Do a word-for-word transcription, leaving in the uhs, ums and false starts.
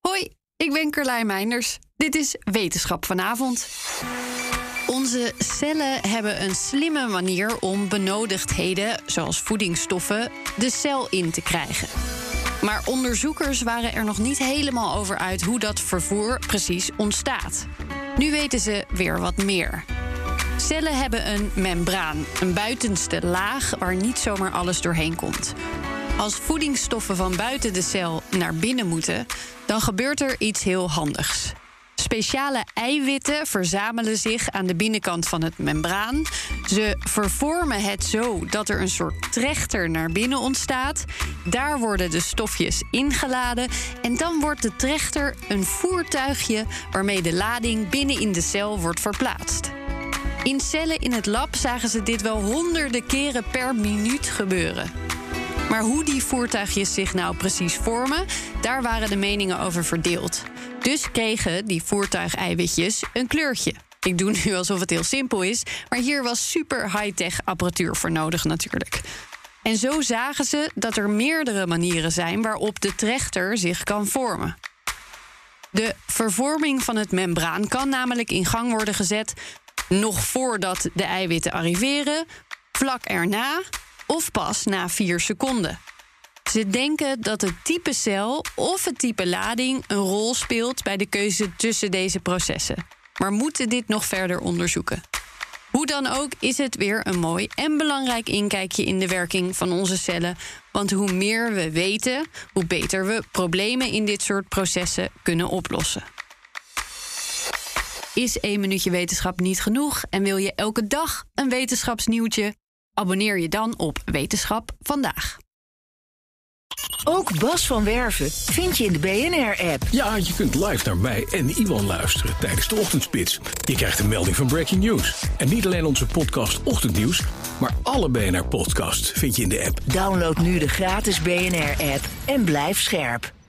Hoi, ik ben Carlijn Meinders. Dit is Wetenschap vanavond. Onze cellen hebben een slimme manier om benodigdheden, zoals voedingsstoffen, de cel in te krijgen. Maar onderzoekers waren er nog niet helemaal over uit hoe dat vervoer precies ontstaat. Nu weten ze weer wat meer. Cellen hebben een membraan, een buitenste laag waar niet zomaar alles doorheen komt. Als voedingsstoffen van buiten de cel naar binnen moeten, dan gebeurt er iets heel handigs. Speciale eiwitten verzamelen zich aan de binnenkant van het membraan. Ze vervormen het zo dat er een soort trechter naar binnen ontstaat. Daar worden de stofjes ingeladen en dan wordt de trechter een voertuigje waarmee de lading binnen in de cel wordt verplaatst. In cellen in het lab zagen ze dit wel honderden keren per minuut gebeuren. Maar hoe die voertuigjes zich nou precies vormen, daar waren de meningen over verdeeld. Dus kregen die voertuigeiwitjes een kleurtje. Ik doe nu alsof het heel simpel is, maar hier was super high-tech apparatuur voor nodig natuurlijk. En zo zagen ze dat er meerdere manieren zijn waarop de trechter zich kan vormen. De vervorming van het membraan kan namelijk in gang worden gezet nog voordat de eiwitten arriveren, vlak erna of pas na vier seconden. Ze denken dat het type cel of het type lading een rol speelt bij de keuze tussen deze processen. Maar moeten dit nog verder onderzoeken. Hoe dan ook is het weer een mooi en belangrijk inkijkje in de werking van onze cellen. Want hoe meer we weten, hoe beter we problemen in dit soort processen kunnen oplossen. Is één minuutje wetenschap niet genoeg en wil je elke dag een wetenschapsnieuwtje? Abonneer je dan op Wetenschap Vandaag. Ook Bas van Werven vind je in de B N R-app. Ja, je kunt live naar mij en Iwan luisteren tijdens de ochtendspits. Je krijgt een melding van Breaking News. En niet alleen onze podcast Ochtendnieuws, maar alle B N R-podcasts vind je in de app. Download nu de gratis B N R-app en blijf scherp.